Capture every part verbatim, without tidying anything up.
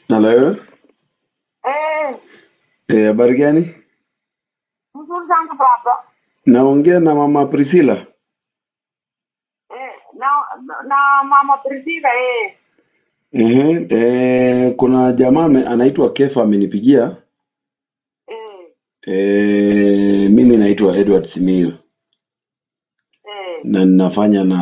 Halo. Eh, Eh, habari gani? mzuri sana baba. Naongea na mama Priscilla. Eh, na na mama Priscilla eh. Ehe, eh, kuna jamaa ame- anaitwa Kefa amenipigia. Eh, Eh, mimi naitwa Edward Simiyu eh, na ninafanya na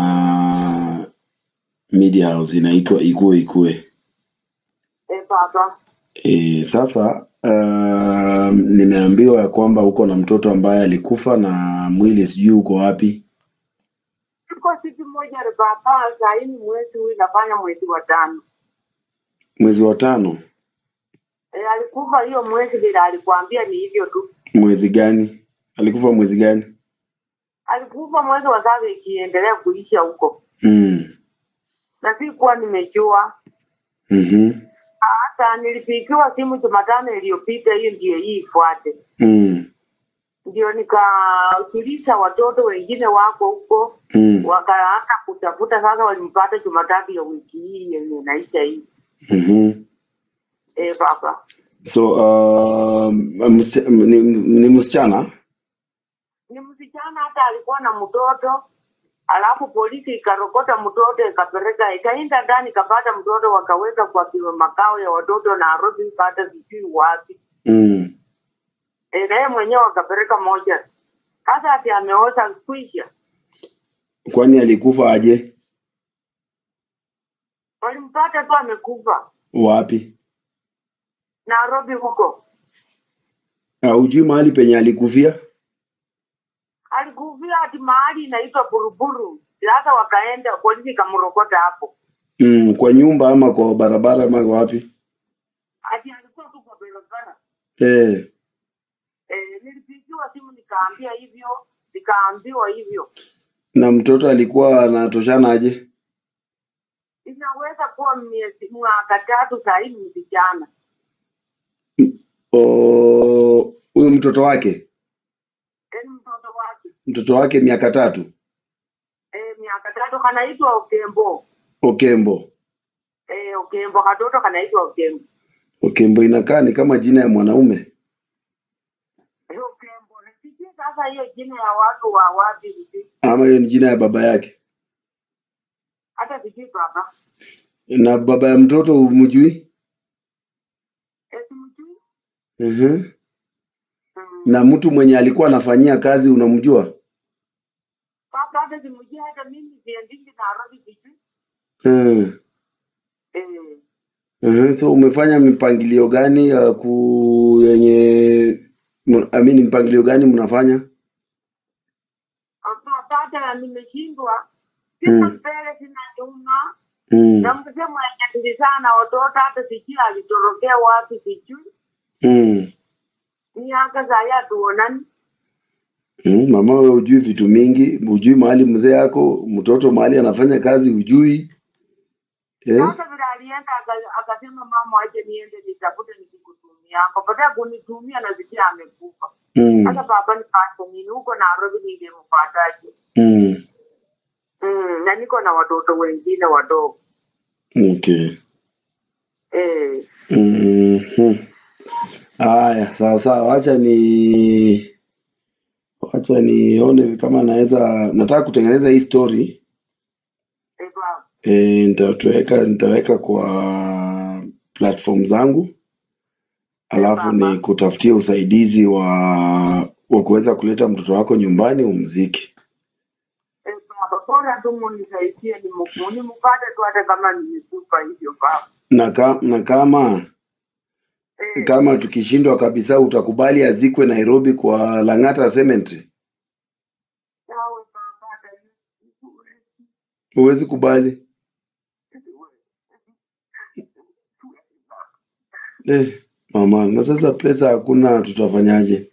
media house inaitwa Ikue Ikue. eh baba. Eh, sasa uh, nimeambiwa ya kwamba uko na mtoto ambaye alikufa na mwili sijui uko wapi. Tuko siku moja re baba, saa hii ni mwezi huu inafanya mwezi wa tano. Mwezi wa tano. Eh, alikufa hiyo mwezi bila alikwambia ni hivyo tu. Mwezi gani? Alikufa mwezi gani? Alikufa mwezi wa saba ikiendelea kuisha huko. Mm. Na sikuwa nimejua. Mhm. Hata nilipigiwa simu Jumatano iliyopita, hiyo ndio hii ifuate. Mm. Ndio nikauliza watoto wengine wako huko. Mm. Wakaanza kutafuta sasa, walimpata Jumatatu ya wiki hii yenye inaisha hii. Mhm. Eh baba, So uh, msi- ni, ni msichana. ni msichana, hata alikuwa na mtoto, alafu polisi ikarokota mtoto ikapeleka, ikaenda ndani ikapata mtoto, wakaweka kwa kiwa makao ya watoto Nairobi, hata sijui wapi. Mm. Eh, naye mwenyewe wakapeleka moja. Sasa ati ameoza kuisha, Kwani alikufa aje? walimpata tu amekufa Wapi? Nairobi huko. Uh, hujui mahali penye alikufia? Alikufia ati mahali inaitwa Buruburu. Sasa wakaenda polisi ikamrokota hapo. Mm, kwa nyumba ama kwa barabara ama wapi? Ati alikuwa tu kwa barabara. Eh, Eh, nilipigiwa simu nikaambia hivyo, nikaambiwa hivyo. na mtoto alikuwa anatoshana aje? Inaweza kuwa miezi mwaka tatu saa hii ni vijana. Oh, huyo mtoto wake, Eh, mtoto wake. mtoto wake miaka tatu. Eh, miaka tatu kanaitwa Okembo. Okembo. Eh, Okembo katoto kanaitwa Okembo. Okembo inakaa ni kama jina ya mwanaume. Eh, Okembo. Sijui sasa hiyo jina ya watu wa wapi hivi. Ama hiyo ni jina ya baba yake. Hata sijui baba. Na baba ya mtoto humjui? Eh, simjui. Mhm. Mm. Na mtu mwenye alikuwa anafanyia kazi unamjua? Baba hata simjui, hata mimi siendingi Nairobi sijui. Mm. Eh. Mhm. So umefanya mipangilio gani ya ku yenye mu- I mean mpangilio gani mnafanya? Hapa hata nimeshindwa. Sina Mm. mbele sina nyuma. Mm. Na mzee mwenye sana watoto hata sijui alitorokea wapi sijui. Mm. Miaka za ya tuonani. Mm. Mama wewe hujui vitu mingi, hujui mahali mzee yako, mtoto mahali anafanya kazi hujui. Eh? Sasa vile alienda aka- akasema mama aje niende nitafute nikikutumia. Akapotea kunitumia na zikia amekufa. Sasa Mm. baba nipate nini huko Nairobi ningempataje? Mm. Mm, na niko na watoto wengine wadogo. Okay. Eh, Mhm. Haya, sawa sawa, wacha ni wacha nione kama naweza, nataka kutengeneza hii story. eh baba. E, nitaweka nitaweka kwa platform zangu, Eh alafu ni baba. kutafutia usaidizi wa wa kuweza kuleta mtoto wako nyumbani umziki. Eh baba, bora tu munisaidie ni mkuni mpate tu hata kama nimekufa hivyo baba. Na, ka, na kama Eh, kama tukishindwa kabisa, utakubali azikwe Nairobi kwa Lang'ata Cemetery? sawa baba, hata Huwezi kubali? Eh, mama, na sasa pesa hakuna, tutafanyaje?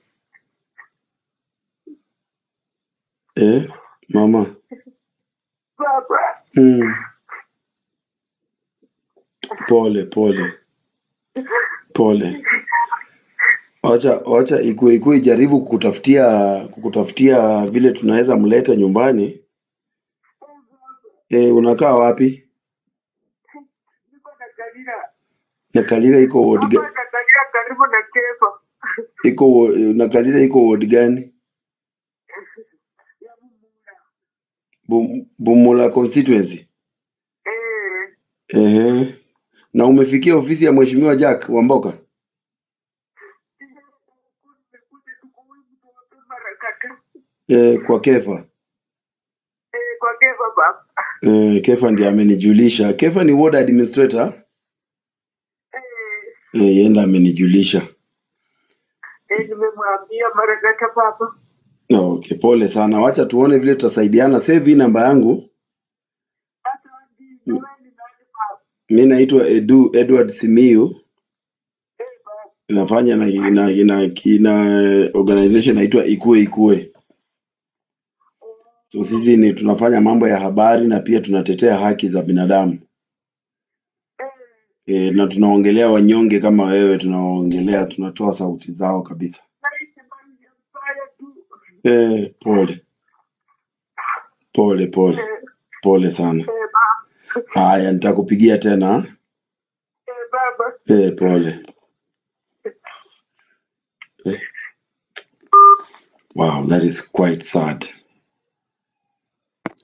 Eh, mama. baba. Mm, pole pole pole. Wacha wacha ikue ikue ijaribu kukutafutia kukutafutia vile tunaweza mleta nyumbani. Eh, unakaa wapi? Niko na Galila. Nakalira iko ward Hapa gani? Nakalira karibu na Kefa. Iko wa- Nakalira iko ward gani? Ya Mumura. Bum- Bumula constituency. Eh. Ehe. Na umefikia ofisi ya Mheshimiwa Jack Wamboka? Nimekuja tu kwa huyu mtu wa Pemba Rakata. Eh, kwa Kefa. Eh, kwa Kefa baba. Eh, Kefa ndiye amenijulisha. Kefa ni ward administrator. Eh. Eh, yenda amenijulisha. Eh, nimemwambia Marakata baba. Okay, pole sana. Wacha tuone vile tutasaidiana. Save hii namba yangu. Hata wadi na wewe ni nani baba? Mimi naitwa Edu Edward Simiyu. Eh baba. Nafanya na ina, ina, ina organization inaitwa Ikue Ikue. So sisi ni tunafanya mambo ya habari na pia tunatetea haki za binadamu. Eh. E, na tunaongelea wanyonge kama wewe, tunaongelea, tunatoa sauti zao kabisa. Naishi mbali ya mbaya tu. E, pole pole pole Eh. pole sana. Eh baba. Haya, nitakupigia tena. Eh baba. E, pole. E. Wow, that is quite sad.